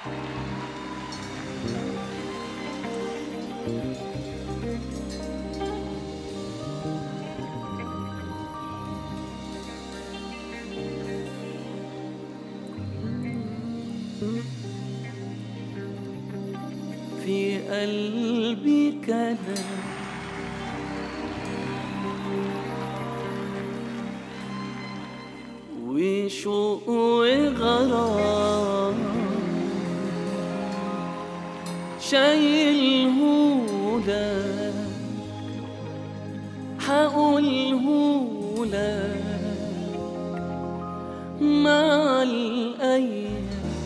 في قلبي كلام وشوق وغرام شايلهولك حقولهولك مع الأيام.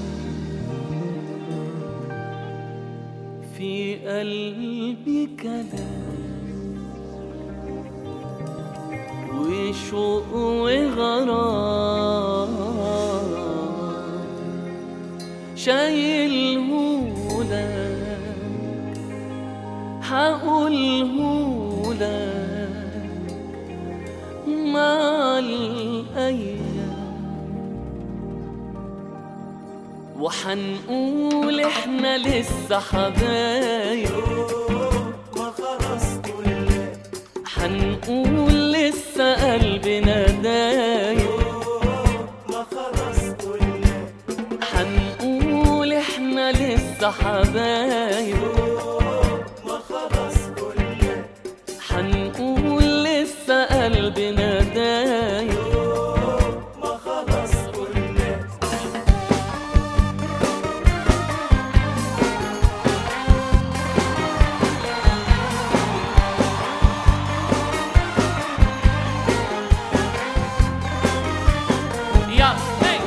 في قلبي كلام وشوق وغرام شايلهولك حقولهولك مع الأيام. وحنقول احنا لسه حبايب ما خلاص كلنا، حنقول لسه قلبنا دايب ما خلاص كلنا، حنقول احنا لسه حبايب ما خلاص كلنا، حنقول لسه قلبنا دايب ما خلاص كلنا. يا هي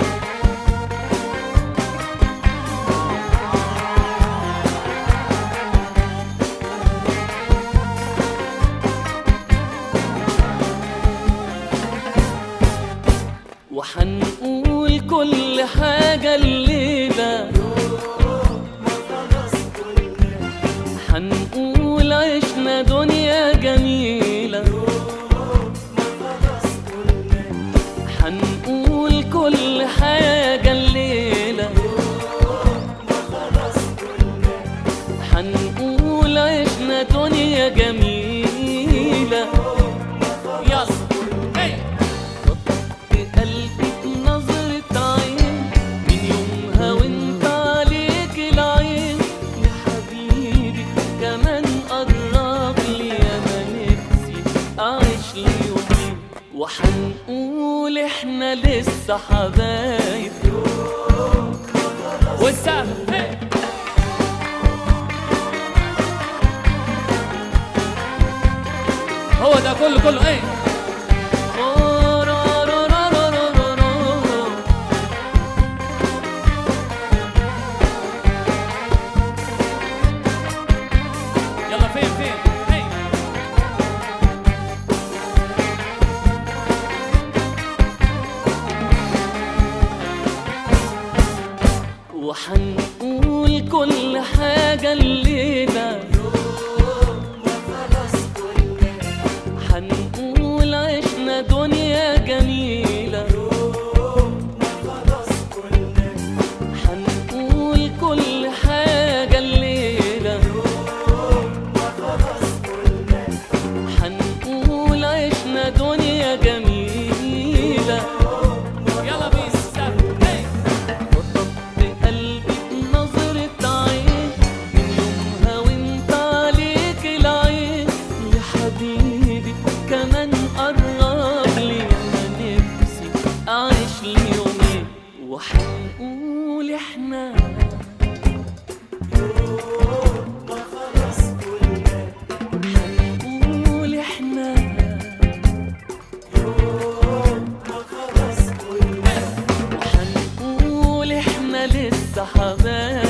وحنقول كل حاجة الليلة ما خلاص كلنا، حنقول عشنا دنيا جميلة ما خلاص كلنا، حنقول كل حاجة الليلة ما خلاص كلنا، حنقول عشنا دنيا جميلة. يلا هي في قلبي بنظرة عين من يومها وانت عليك العين يا حبيبي كمان قرب لي انا نفسي اعيش لي يومين. وحنقول احنا لسه حبايب والسقف هي هو ده كله ايه. يلا فين هي وحنقول كل حاجة الليلة ما خلاص كلنا، حنقول عشنا دنيا جميلة ما خلاص كلنا، حنقول كل حاجة الليلة ما خلاص كلنا، حنقول عشنا دنيا جميلة. يلا بيسا هي في قلبي بنظرة عين من يومها وانت عليك العين يا حبيبي كمان قرب لي انا نفسي اعيش لي يومين. وحنقول احنا ما خلاص كلنا، حنقول احنا ما خلاص كلنا، وحنقول احنا لسه حبايب